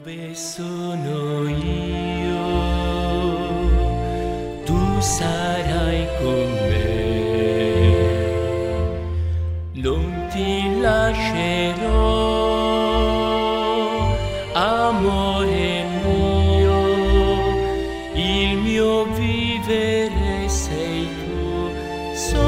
Dove sono io, tu sarai con me, non ti lascerò, amore mio, il mio vivere sei tu.